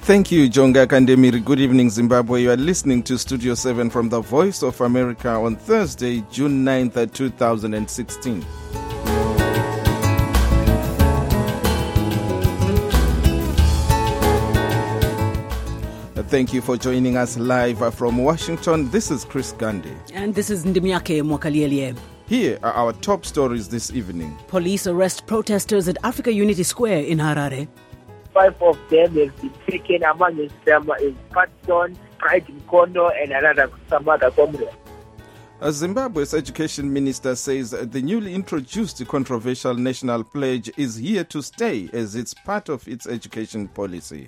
Thank you, Jonga Kandemiri. Good evening, Zimbabwe. You are listening to Studio 7 from the Voice of America on Thursday, June 9th, 2016. Thank you for joining us live from Washington. This is Chris Gandhi. And this is Ndimiake Mwakaliele. Here are our top stories this evening. Police arrest protesters at Africa Unity Square in Harare. 5 of them have been taken. Among them is Patson, Pride Mkondo, and some other comrades. Zimbabwe's education minister says the newly introduced controversial national pledge is here to stay as it's part of its education policy.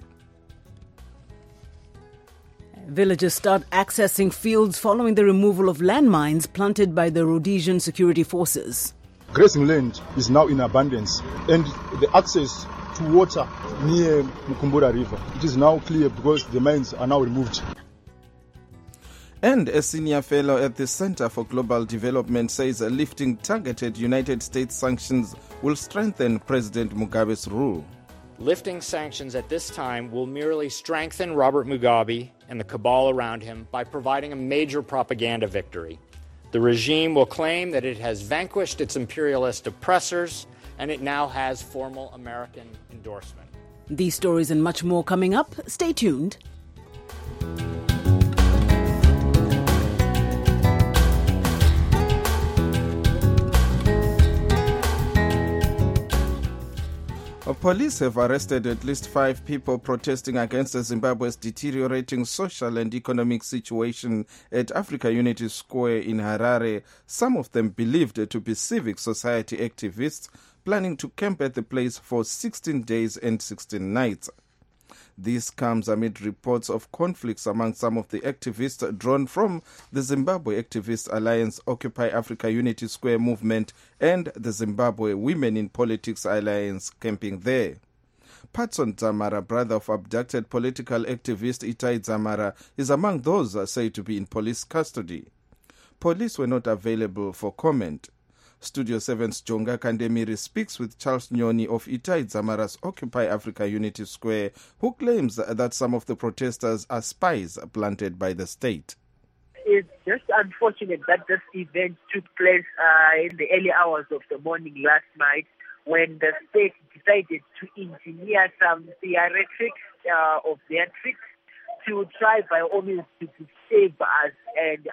Villagers start accessing fields following the removal of landmines planted by the Rhodesian security forces. Grazing land is now in abundance, and the access to water near Mukumbura River, it is now clear because the mines are now removed. And a senior fellow at the Center for Global Development says lifting targeted United States sanctions will strengthen President Mugabe's rule. Lifting sanctions at this time will merely strengthen Robert Mugabe and the cabal around him by providing a major propaganda victory. The regime will claim that it has vanquished its imperialist oppressors and it now has formal American endorsement. These stories and much more coming up. Stay tuned. Police have arrested at least 5 people protesting against Zimbabwe's deteriorating social and economic situation at Africa Unity Square in Harare, some of them believed to be civic society activists planning to camp at the place for 16 days and 16 nights. This comes amid reports of conflicts among some of the activists drawn from the Zimbabwe Activist Alliance Occupy Africa Unity Square movement and the Zimbabwe Women in Politics Alliance camping there. Patson Dzamara, brother of abducted political activist Itai Dzamara, is among those said to be in police custody. Police were not available for comment. Studio 7's Jonga Kandemiri speaks with Charles Nyoni of Itai Dzamara's Occupy Africa Unity Square, who claims that some of the protesters are spies planted by the state. It's just unfortunate that this event took place in the early hours of the morning last night when the state decided to engineer some theatrics of their tricks to try by all means to save us and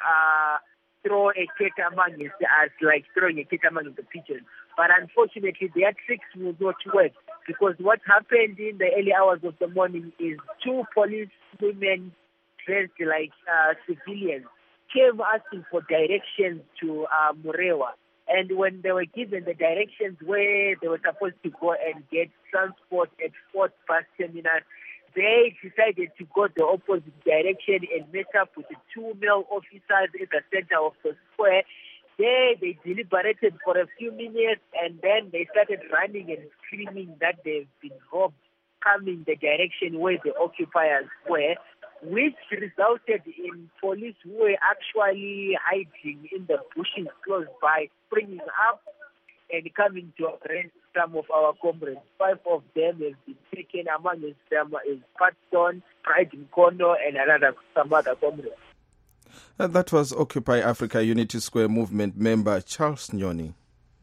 throw a cat among us, like throwing a cat among the pigeons. But unfortunately, their tricks will not work because what happened in the early hours of the morning is 2 police women dressed like civilians came asking for directions to Murewa. And when they were given the directions where they were supposed to go and get transport at Fort Bus Terminal, they decided to go the opposite direction and met up with the 2 male officers at the center of the square. There they deliberated for a few minutes and then they started running and screaming that they've been robbed, coming the direction where the occupiers were, which resulted in police who were actually hiding in the bushes close by, springing up and coming to arrest some of our comrades. 5 of them have been taken. Among them is Patson, Pride Mkondo, and some other comrades. That was Occupy Africa Unity Square movement member Charles Nyoni.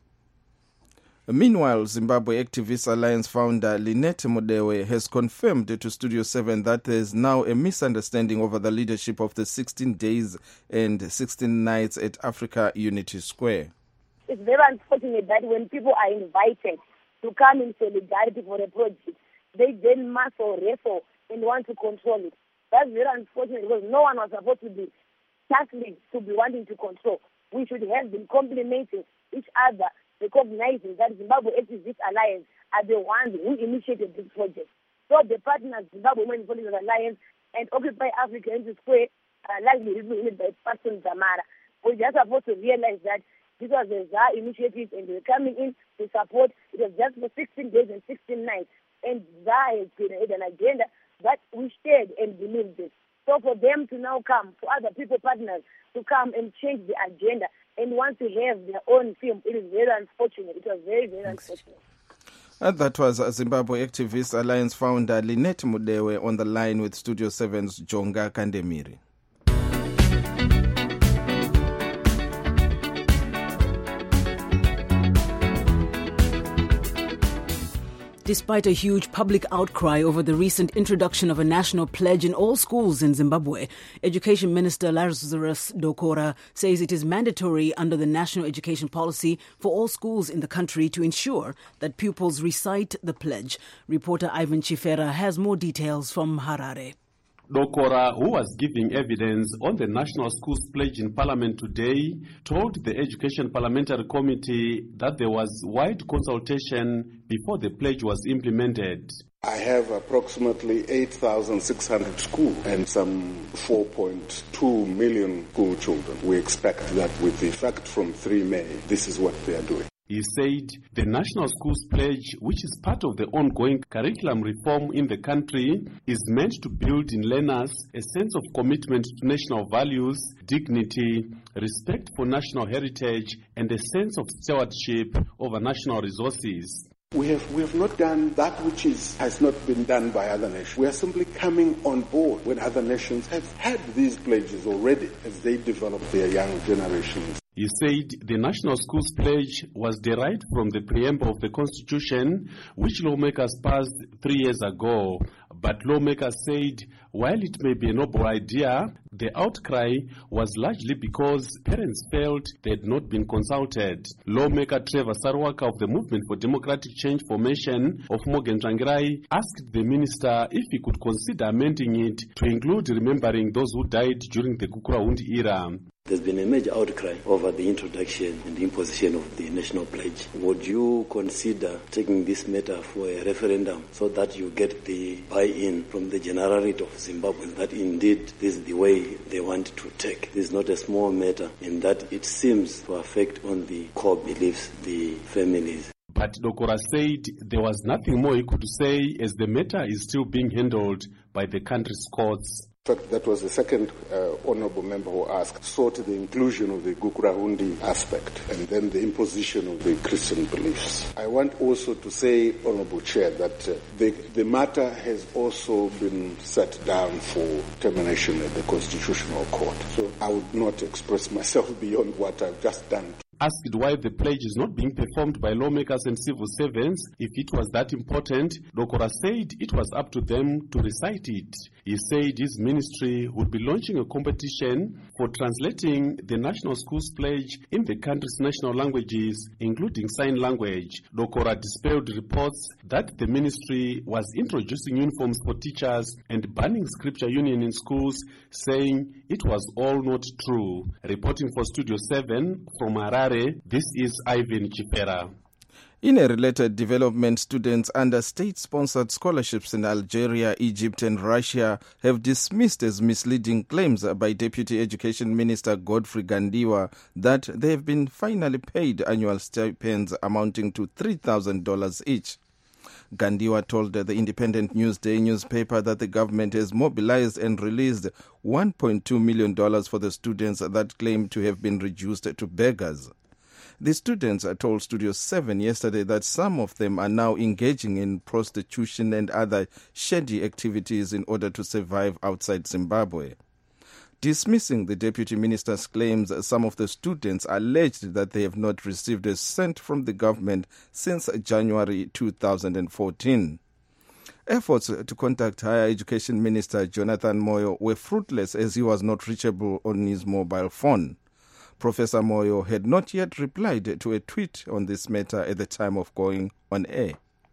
Meanwhile, Zimbabwe Activist Alliance founder Lynette Mudewe has confirmed to Studio 7 that there is now a misunderstanding over the leadership of the 16 days and 16 nights at Africa Unity Square. It's very unfortunate that when people are invited to come in solidarity for a project, they then muscle, wrestle, and want to control it. That's very unfortunate because no one was supposed to be tasked to be wanting to control. We should have been complementing each other, recognizing that Zimbabwe Activist Alliance are the ones who initiated this project. So the partners, Zimbabwe Women in Politics Alliance and Occupy Africa Unity Square, largely represented by Patson Dzamara, we're just supposed to realize that this was a ZAR initiative and they were coming in to support. It was just for 16 days and 16 nights. And ZAR has created an agenda that we shared and believed in. So for them to now come, for other people, partners, to come and change the agenda and want to have their own film, it is very unfortunate. It was very, very unfortunate. And that was Zimbabwe Activist Alliance founder Lynette Mudewe on the line with Studio 7's Jonga Kandemiri. Despite a huge public outcry over the recent introduction of a national pledge in all schools in Zimbabwe, Education Minister Lazarus Dokora says it is mandatory under the national education policy for all schools in the country to ensure that pupils recite the pledge. Reporter Ivan Chifera has more details from Harare. Dokora, who was giving evidence on the National Schools Pledge in Parliament today, told the Education Parliamentary Committee that there was wide consultation before the pledge was implemented. I have approximately 8,600 schools and some 4.2 million school children. We expect that with effect from 3 May, this is what they are doing. He said the National Schools Pledge, which is part of the ongoing curriculum reform in the country, is meant to build in learners a sense of commitment to national values, dignity, respect for national heritage, and a sense of stewardship over national resources. We have not done that which has not been done by other nations. We are simply coming on board when other nations have had these pledges already as they develop their young generations. He said the National Schools Pledge was derived from the preamble of the Constitution, which lawmakers passed 3 years ago. But lawmakers said, while it may be a noble idea, the outcry was largely because parents felt they had not been consulted. Lawmaker Trevor Sarwaka of the Movement for Democratic Change Formation of Morgan Tsvangirai asked the minister if he could consider amending it to include remembering those who died during the Gukurahundi era. There's been a major outcry over the introduction and imposition of the national pledge. Would you consider taking this matter for a referendum so that you get the buy-in from the generality of Zimbabwe that indeed this is the way they want to take? This is not a small matter in that it seems to affect on the core beliefs, the families. But Dokora said there was nothing more he could say as the matter is still being handled by the country's courts. In fact, that was the second honourable member who asked, sought the inclusion of the Gukurahundi aspect and then the imposition of the Christian beliefs. I want also to say, Honourable Chair, that the matter has also been set down for termination at the Constitutional Court. So I would not express myself beyond what I've just done. Asked why the pledge is not being performed by lawmakers and civil servants, if it was that important, Dokora said it was up to them to recite it. He said his ministry would be launching a competition for translating the National Schools Pledge in the country's national languages, including sign language. Dokora dispelled reports that the ministry was introducing uniforms for teachers and banning scripture union in schools, saying it was all not true. Reporting for Studio 7 from Harare, this is Ivan Chifera. In a related development, students under state-sponsored scholarships in Algeria, Egypt and Russia have dismissed as misleading claims by Deputy Education Minister Godfrey Gandiwa that they have been finally paid annual stipends amounting to $3,000 each. Gandiwa told the Independent Newsday newspaper that the government has mobilized and released $1.2 million for the students that claim to have been reduced to beggars. The students told Studio 7 yesterday that some of them are now engaging in prostitution and other shady activities in order to survive outside Zimbabwe. Dismissing the deputy minister's claims, some of the students alleged that they have not received a cent from the government since January 2014. Efforts to contact Higher Education Minister Jonathan Moyo were fruitless as he was not reachable on his mobile phone. Professor Moyo had not yet replied to a tweet on this matter at the time of going on air.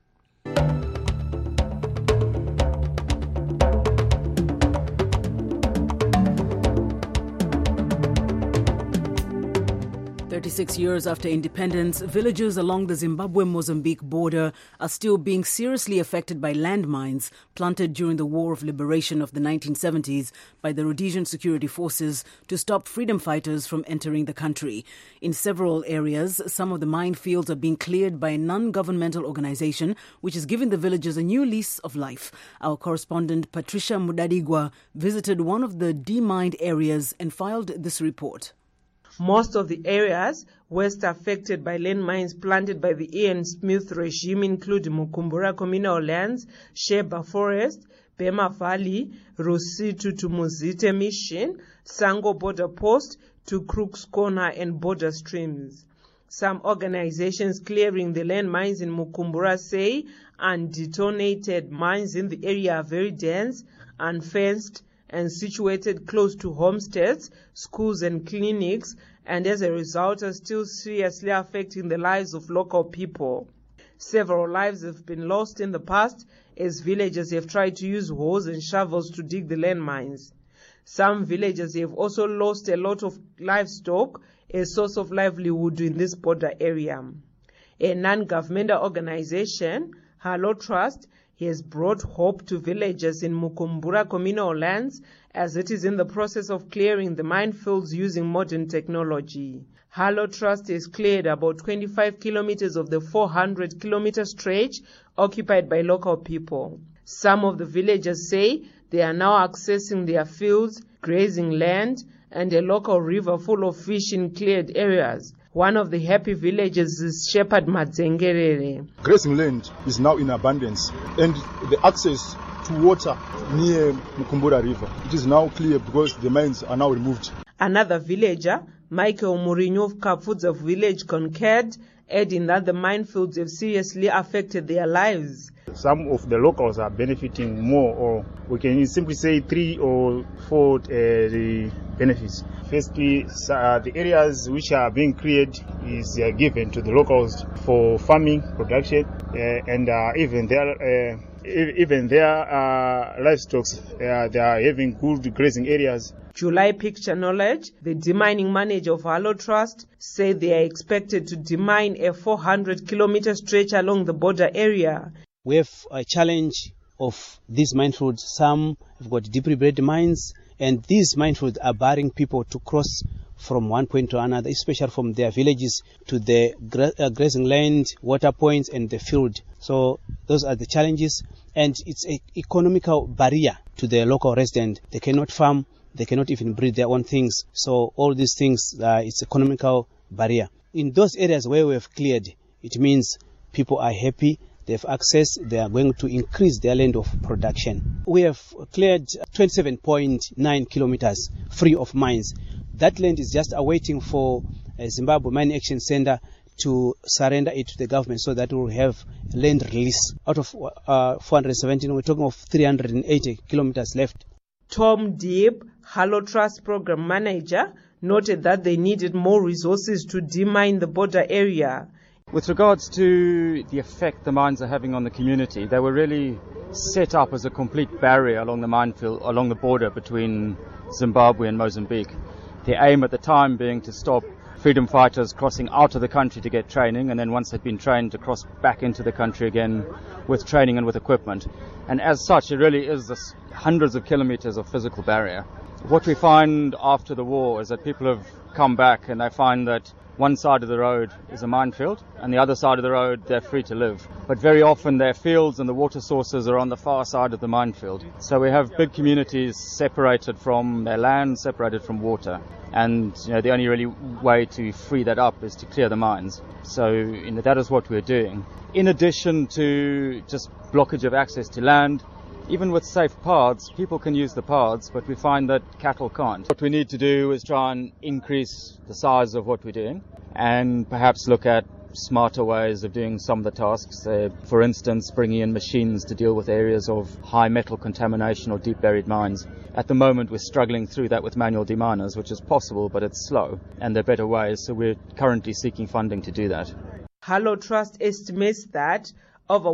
"36 years after independence, villages along the Zimbabwe-Mozambique border are still being seriously affected by landmines planted during the War of Liberation of the 1970s by the Rhodesian security forces to stop freedom fighters from entering the country. In several areas, some of the minefields are being cleared by a non-governmental organization which is giving the villagers a new lease of life. Our correspondent Patricia Mudadigwa visited one of the demined areas and filed this report. Most of the areas worst affected by landmines planted by the Ian Smith regime include Mukumbura Communal Lands, Sheba Forest, Bema Valley, Rusitu to Muzite Mission, Sango Border Post to Crook's Corner and border streams. Some organizations clearing the landmines in Mukumbura say undetonated mines in the area are very dense, unfenced, and situated close to homesteads, schools and clinics, and as a result are still seriously affecting the lives of local people. Several lives have been lost in the past as villagers have tried to use hoes and shovels to dig the landmines. Some villagers have also lost a lot of livestock, a source of livelihood in this border area. A non-governmental organization, Hello Trust, has brought hope to villagers in Mukumbura Communal Lands as it is in the process of clearing the minefields using modern technology. Hello Trust has cleared about 25 kilometers of the 400-kilometer stretch occupied by local people. Some of the villagers say they are now accessing their fields, grazing land, and a local river full of fish in cleared areas. One of the happy villagers is Shepherd Madzengerere. Grazing land is now in abundance, and the access to water near Mukumbura River, it is now clear because the mines are now removed. Another villager, Michael Mourinho of Kapfudza village, concurred, adding that the minefields have seriously affected their lives. Some of the locals are benefiting more, or we can simply say 3 or 4 the benefits. Firstly, the areas which are being cleared is given to the locals for farming, production, and even their livestock. They are having good grazing areas. July Picture Knowledge, the demining manager of Hello Trust, said they are expected to demine a 400-kilometer stretch along the border area. We have a challenge of these minefields. Some have got deeply buried mines, and these minefields are barring people to cross from one point to another, especially from their villages to the grazing land, water points, and the field. So those are the challenges, and it's an economical barrier to the local resident. They cannot farm, they cannot even breed their own things. So all these things, it's economical barrier. In those areas where we have cleared, it means people are happy. They have access, they are going to increase their land of production. We have cleared 27.9 kilometers free of mines. That land is just awaiting for Zimbabwe Mine Action Center to surrender it to the government so that we will have land release. Out of 417, we're talking of 380 kilometers left. Tom Deeb, Hello Trust Program Manager, noted that they needed more resources to demine the border area. With regards to the effect the mines are having on the community, they were really set up as a complete barrier along the minefield, along the border between Zimbabwe and Mozambique. The aim at the time being to stop freedom fighters crossing out of the country to get training, and then once they'd been trained to cross back into the country again with training and with equipment. And as such, it really is this hundreds of kilometers of physical barrier. What we find after the war is that people have come back and they find that one side of the road is a minefield, and the other side of the road they're free to live. But very often their fields and the water sources are on the far side of the minefield. So we have big communities separated from their land, separated from water. And the only really way to free that up is to clear the mines. So that is what we're doing. In addition to just blockage of access to land, even with safe paths, people can use the paths, but we find that cattle can't. What we need to do is try and increase the size of what we're doing and perhaps look at smarter ways of doing some of the tasks. For instance, bringing in machines to deal with areas of high metal contamination or deep buried mines. At the moment, we're struggling through that with manual deminers, which is possible, but it's slow, and there are better ways, so we're currently seeking funding to do that. Hello Trust estimates that over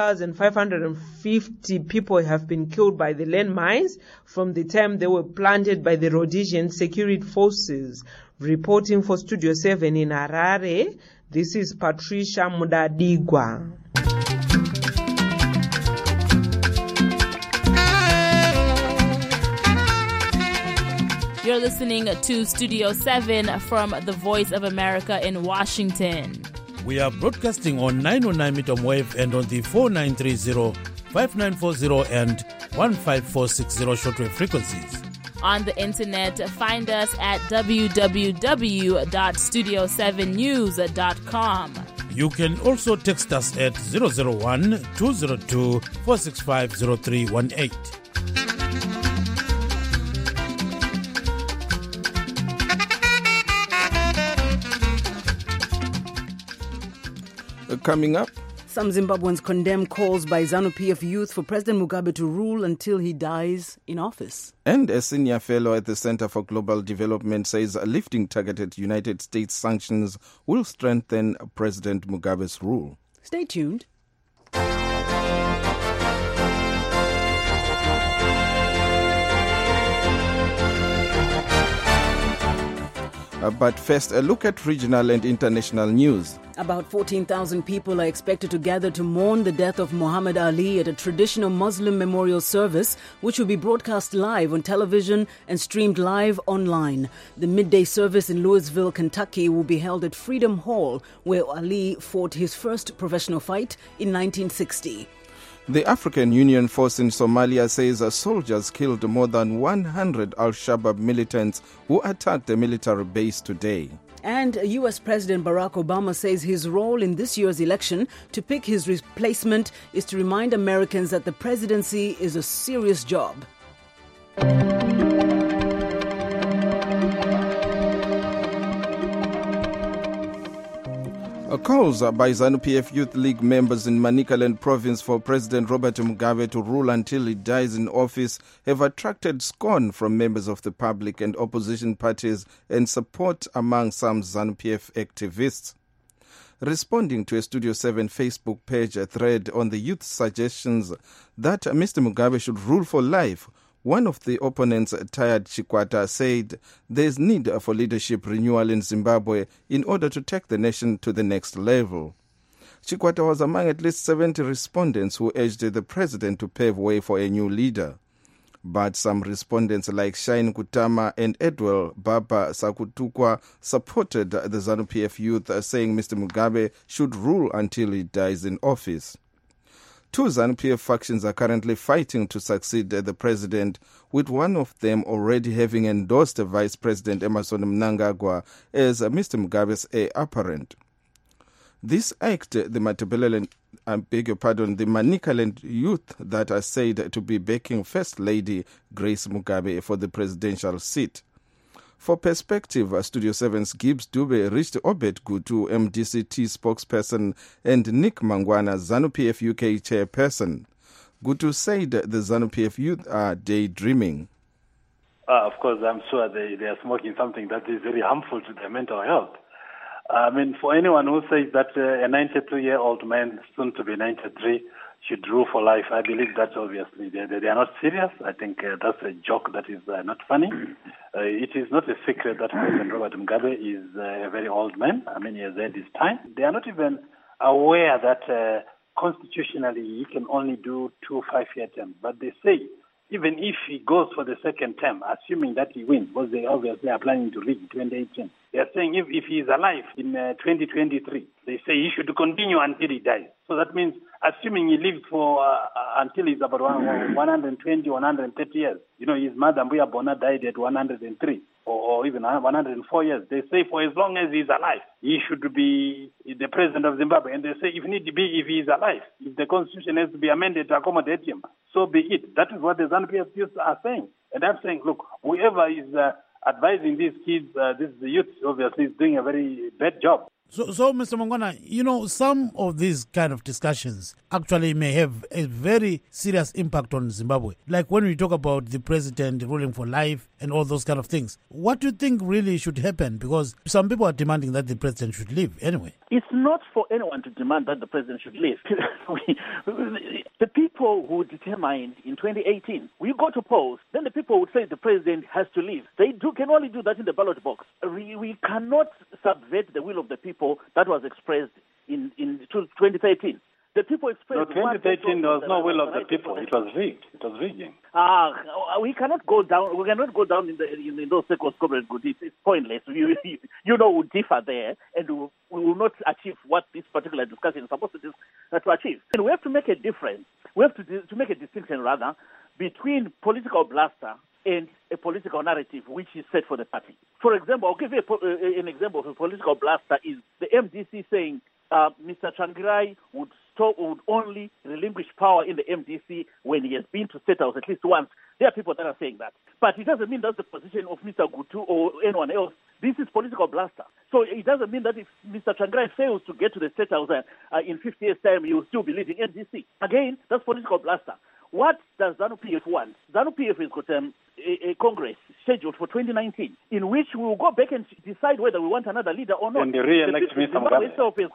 1,550 people have been killed by the landmines from the time they were planted by the Rhodesian security forces. Reporting for Studio 7 in Harare, this is Patricia Mudadigwa. You're listening to Studio 7 from the Voice of America in Washington. We are broadcasting on 909 medium wave and on the 4930, 5940 and 15460 shortwave frequencies. on the internet. Find us at www.studio7news.com. You can also text us at 001-202-465-0318. Coming up, some Zimbabweans condemn calls by ZANU-PF youth for President Mugabe to rule until he dies in office. And a senior fellow at the Center for Global Development says lifting targeted United States sanctions will strengthen President Mugabe's rule. Stay tuned. But first, a look at regional and international news. About 14,000 people are expected to gather to mourn the death of Muhammad Ali at a traditional Muslim memorial service, which will be broadcast live on television and streamed live online. The midday service in Louisville, Kentucky will be held at Freedom Hall, where Ali fought his first professional fight in 1960. The African Union force in Somalia says soldiers killed more than 100 Al-Shabaab militants who attacked a military base today. And U.S. President Barack Obama says his role in this year's election to pick his replacement is to remind Americans that the presidency is a serious job. Calls by ZANU-PF Youth League members in Manicaland province for President Robert Mugabe to rule until he dies in office have attracted scorn from members of the public and opposition parties and support among some ZANU-PF activists. Responding to a Studio 7 Facebook page thread on the youth's suggestions that Mr. Mugabe should rule for life, one of the opponents, Tired Chikwata, said there is need for leadership renewal in Zimbabwe in order to take the nation to the next level. Chikwata was among at least 70 respondents who urged the president to pave way for a new leader. But some respondents like Shine Kutama and Edwell Baba Sakutukwa supported the ZANU-PF youth, saying Mr. Mugabe should rule until he dies in office. Two ZANU-PF factions are currently fighting to succeed the president, with one of them already having endorsed Vice President Emmerson Mnangagwa as Mr. Mugabe's heir apparent. This act, the Manicaland youth that are said to be backing First Lady Grace Mugabe for the presidential seat. For perspective, Studio 7's Gibbs Dube reached Obed Gutu, MDCT spokesperson, and Nick Mangwana, ZANU-PF UK chairperson. Gutu said the ZANU-PF youth are daydreaming. Of course, I'm sure they are smoking something that is very harmful to their mental health. I mean, for anyone who says that a 92-year-old man, soon to be 93, should rule for life, I believe that's obviously they are not serious. I think that's a joke that is not funny. It is not a secret that President Robert Mugabe is a very old man. I mean, he has had his time. They are not even aware that constitutionally he can only do 2 5-year terms. But they say even if he goes for the second term, assuming that he wins, because they obviously are planning to rig 2018, they are saying if he is alive in 2023, they say he should continue until he dies. So that means assuming he lives for until he's about 120, 130 years. You know, his mother, Mbuya Bona, died at 103 or even 104 years. They say for as long as he's alive, he should be the president of Zimbabwe. And they say if need to be, if he is alive, if the constitution has to be amended to accommodate him, so be it. That is what the ZANU-PF youth are saying. And I'm saying, look, whoever is advising these kids, the youth, obviously, is doing a very bad job. So, Mr. Mangwana, you know, some of these kind of discussions actually may have a very serious impact on Zimbabwe. Like when we talk about the president ruling for life and all those kind of things. What do you think really should happen? Because some people are demanding that the president should leave anyway. It's not for anyone to demand that the president should leave. The people who determined in 2018, we go to polls, then the people would say the president has to leave. They can only do that in the ballot box. We cannot subvert the will of the people that was expressed in 2013. The people expressed. No, 2013 there was no will of the people. It was rigged. It was rigging. We cannot go down. We cannot go down in those circles. It's pointless. You know, we differ there, and we will not achieve what this particular discussion is supposed to achieve. And we have to make a difference. We have to make a distinction rather between political bluster and a political narrative which is set for the party. For example, I'll give you an example of a political blaster is the MDC saying Mr. Tsvangirai would only relinquish power in the MDC when he has been to State House at least once. There are people that are saying that. But it doesn't mean that's the position of Mr. Gutu or anyone else. This is political blaster. So it doesn't mean that if Mr. Tsvangirai fails to get to the State House in 50 years' time, he will still be leading MDC. Again, that's political blaster. What does ZANU-PF want? ZANU-PF has got a Congress scheduled for 2019, in which we will go back and decide whether we want another leader or not. And they re-elect Mr. Mugabe.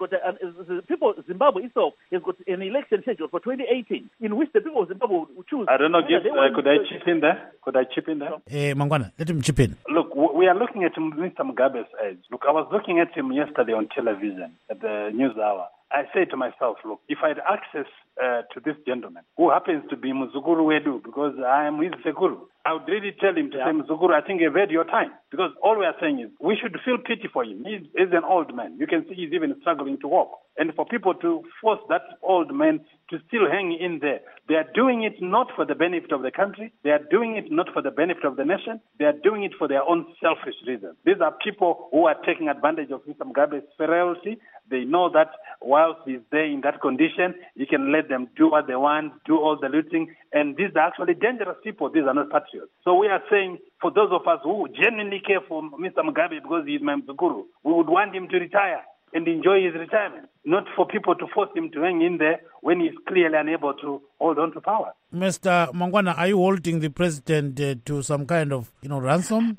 Zimbabwe itself has got an election scheduled for 2018, in which the people of Zimbabwe will choose. I don't know, could I chip in there? Mangwana, let him chip in. Look, we are looking at Mr. Mugabe's age. Look, I was looking at him yesterday on television at the news hour. I said to myself, look, if I had access to this gentleman, who happens to be Muzukuru Wedu, because I am his Sekuru, I would really tell him to say, Muzukuru, I think you've had your time. Because all we are saying is, we should feel pity for him. He's an old man. You can see he's even struggling to walk. And for people to force that old man to still hang in there, they are doing it not for the benefit of the country. They are doing it not for the benefit of the nation. They are doing it for their own selfish reasons. These are people who are taking advantage of Mr. Mugabe's frailty. They know that whilst he's there in that condition, he can let them do what they want, do all the looting. And these are actually dangerous people. These are not patriots. So we are saying, for those of us who genuinely care for Mr. Mugabe because he is my Mzukuru, we would want him to retire and enjoy his retirement, not for people to force him to hang in there when he's clearly unable to hold on to power. Mr. Mangwana, are you holding the president to some kind of, ransom?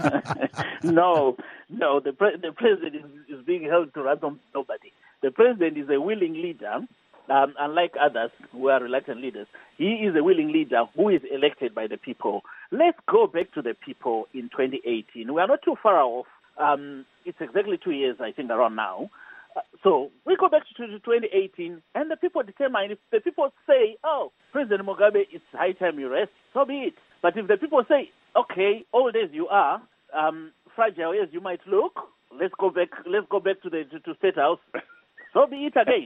No, the president is being held to ransom nobody. The president is a willing leader, unlike others who are reluctant leaders. He is a willing leader who is elected by the people. Let's go back to the people in 2018. We are not too far off. It's exactly 2 years, I think, around now. So we go back to 2018, and the people determine. If the people say, oh, President Mugabe, it's high time you rest, so be it. But if the people say, okay, old as you are, fragile as you might look, let's go back to the State House, so be it again.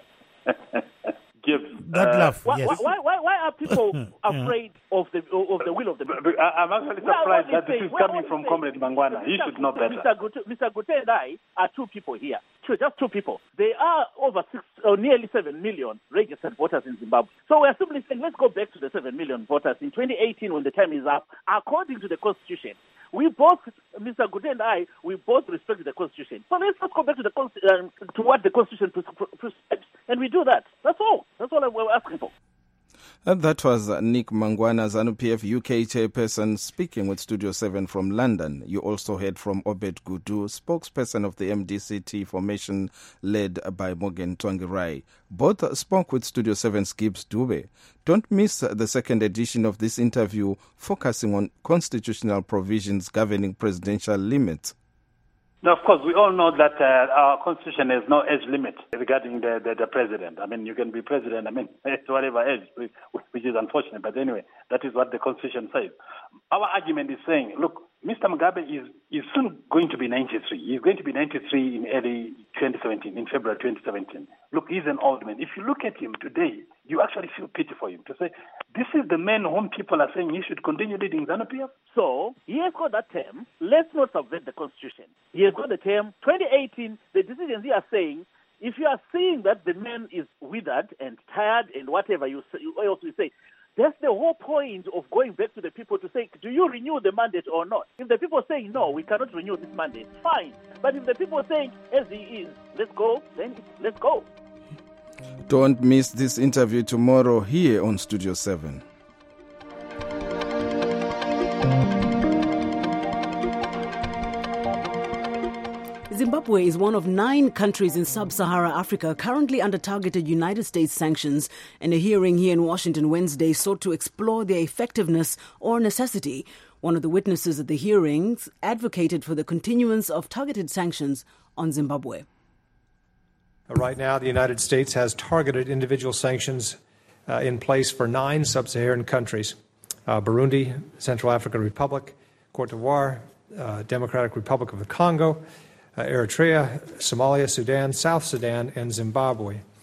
That laugh. Why are people afraid of the will of the people? I'm actually surprised that this is coming from Comrade Mangwana. He should know better. Mr. Gute and I are two people here. Just two people. There are over nearly 7 million registered voters in Zimbabwe. So we are simply saying, let's go back to the 7 million voters in 2018 when the time is up, according to the Constitution. We both, Mr. Gute and I, we both respect the Constitution. So let's go back to to what the Constitution prescribes, and we do that. That's all. That's all we're asking for. And that was Nick Mangwana, ZANU-PF UK chairperson, speaking with Studio 7 from London. You also heard from Obed Gudu, spokesperson of the MDC-T formation led by Morgan Tsvangirai. Both spoke with Studio 7's Gibbs Dube. Don't miss the second edition of this interview, focusing on constitutional provisions governing presidential limits. Now, of course, we all know that our constitution has no age limit regarding the president. I mean, you can be president, to whatever age, which is unfortunate. But anyway, that is what the constitution says. Our argument is saying, look, Mr. Mugabe is soon going to be 93. He's going to be 93 in early 2017, in February 2017. Look, he's an old man. If you look at him today, you actually feel pity for him to say, this is the man whom people are saying he should continue leading ZANU-PF. So, he has got that term. Let's not subvert the Constitution. He has got the term. 2018, the decisions here are saying, if you are seeing that the man is withered and tired and whatever else you say, that's the whole point of going back to the people to say, do you renew the mandate or not? If the people are saying, no, we cannot renew this mandate, fine. But if the people are saying, as he is, let's go, then let's go. Don't miss this interview tomorrow here on Studio 7. Zimbabwe is one of 9 countries in sub-Saharan Africa currently under targeted United States sanctions, and a hearing here in Washington Wednesday sought to explore their effectiveness or necessity. One of the witnesses at the hearings advocated for the continuance of targeted sanctions on Zimbabwe. Right now, the United States has targeted individual sanctions in place for 9 sub-Saharan countries: Burundi, Central African Republic, Cote d'Ivoire, Democratic Republic of the Congo, Eritrea, Somalia, Sudan, South Sudan, and Zimbabwe.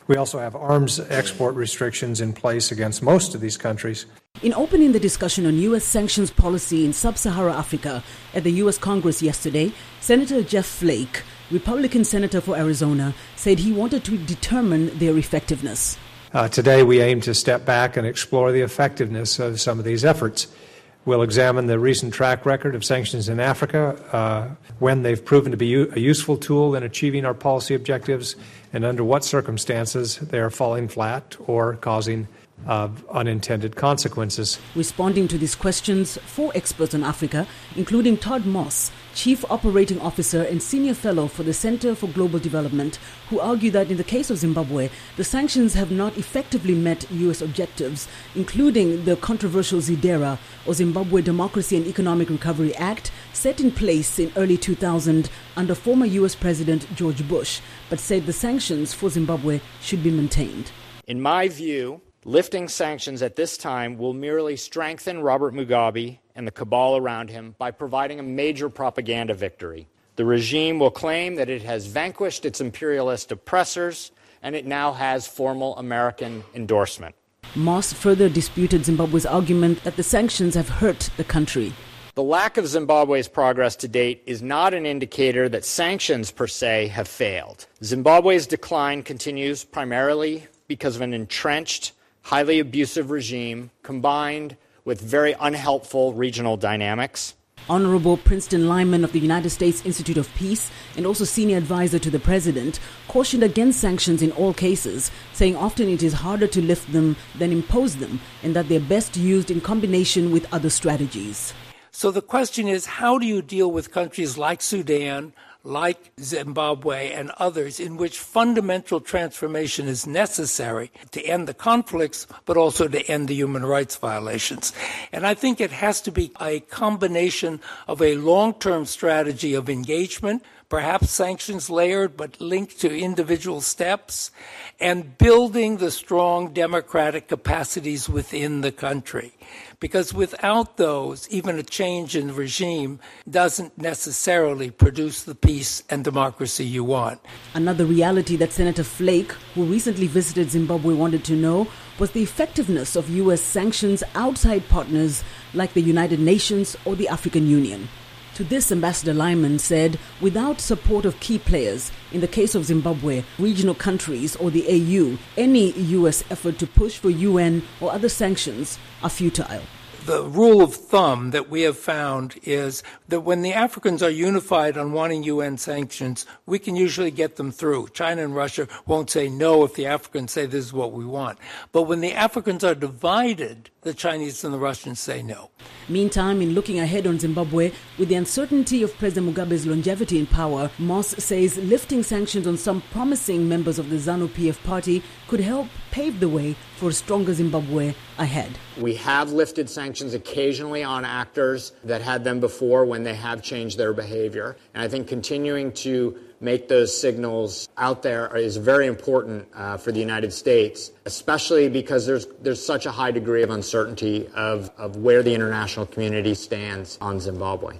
We also have arms export restrictions in place against most of these countries. In opening the discussion on U.S. sanctions policy in sub-Saharan Africa at the U.S. Congress yesterday, Senator Jeff Flake, Republican senator for Arizona, said he wanted to determine their effectiveness. Today we aim to step back and explore the effectiveness of some of these efforts. We'll examine the recent track record of sanctions in Africa, when they've proven to be a useful tool in achieving our policy objectives, and under what circumstances they are falling flat or causing unintended consequences. Responding to these questions, 4 experts on Africa, including Todd Moss, Chief Operating Officer and Senior Fellow for the Center for Global Development, who argue that in the case of Zimbabwe, the sanctions have not effectively met U.S. objectives, including the controversial ZIDERA, or Zimbabwe Democracy and Economic Recovery Act, set in place in early 2000 under former U.S. President George Bush, but said the sanctions for Zimbabwe should be maintained. In my view, lifting sanctions at this time will merely strengthen Robert Mugabe and the cabal around him by providing a major propaganda victory. The regime will claim that it has vanquished its imperialist oppressors, and it now has formal American endorsement. Moss further disputed Zimbabwe's argument that the sanctions have hurt the country. The lack of Zimbabwe's progress to date is not an indicator that sanctions per se have failed. Zimbabwe's decline continues primarily because of an entrenched, highly abusive regime combined with very unhelpful regional dynamics. Honorable Princeton Lyman of the United States Institute of Peace and also senior advisor to the president cautioned against sanctions in all cases, saying often it is harder to lift them than impose them and that they're best used in combination with other strategies. So the question is, how do you deal with countries like Sudan, like Zimbabwe and others, in which fundamental transformation is necessary to end the conflicts, but also to end the human rights violations? And I think it has to be a combination of a long-term strategy of engagement, perhaps sanctions layered but linked to individual steps, and building the strong democratic capacities within the country. Because without those, even a change in regime doesn't necessarily produce the peace and democracy you want. Another reality that Senator Flake, who recently visited Zimbabwe, wanted to know was the effectiveness of U.S. sanctions outside partners like the United Nations or the African Union. To this, Ambassador Lyman said, without support of key players, in the case of Zimbabwe, regional countries or the AU, any U.S. effort to push for UN or other sanctions are futile. The rule of thumb that we have found is that when the Africans are unified on wanting UN sanctions, we can usually get them through. China and Russia won't say no if the Africans say this is what we want. But when the Africans are divided, the Chinese and the Russians say no. Meantime, in looking ahead on Zimbabwe, with the uncertainty of President Mugabe's longevity in power, Moss says lifting sanctions on some promising members of the ZANU-PF party could help pave the way for a stronger Zimbabwe ahead. We have lifted sanctions occasionally on actors that had them before when they have changed their behavior. And I think continuing to make those signals out there is very important for the United States, especially because there's such a high degree of uncertainty of where the international community stands on Zimbabwe.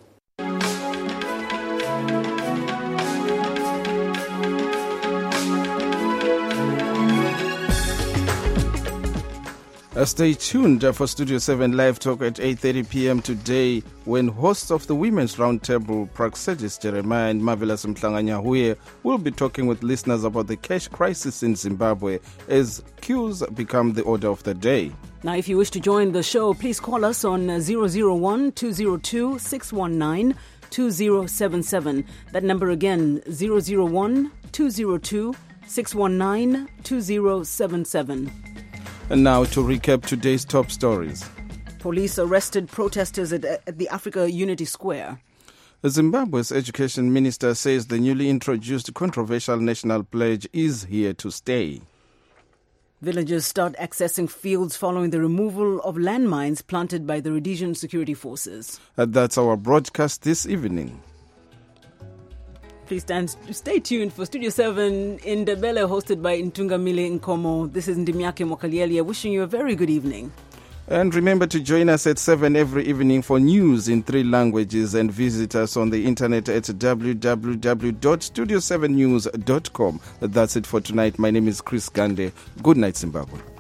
Stay tuned for Studio 7 Live Talk at 8:30 p.m. today, when hosts of the Women's Roundtable, Praxedis Jeremiah and Marvelous Mtlanganyahuye, will be talking with listeners about the cash crisis in Zimbabwe as queues become the order of the day. Now, if you wish to join the show, please call us on 001-202-619-2077. That number again, 001-202-619-2077. And now to recap today's top stories. Police arrested protesters at the Africa Unity Square. Zimbabwe's education minister says the newly introduced controversial national pledge is here to stay. Villagers start accessing fields following the removal of landmines planted by the Rhodesian security forces. That's our broadcast this evening. Please stay tuned for Studio 7 in Ndebele, hosted by Ntungamile Nkomo. This is Ndimiake Mokalieli, wishing you a very good evening. And remember to join us at 7 every evening for news in 3 languages, and visit us on the internet at www.studio7news.com. That's it for tonight. My name is Chris Gande. Good night, Zimbabwe.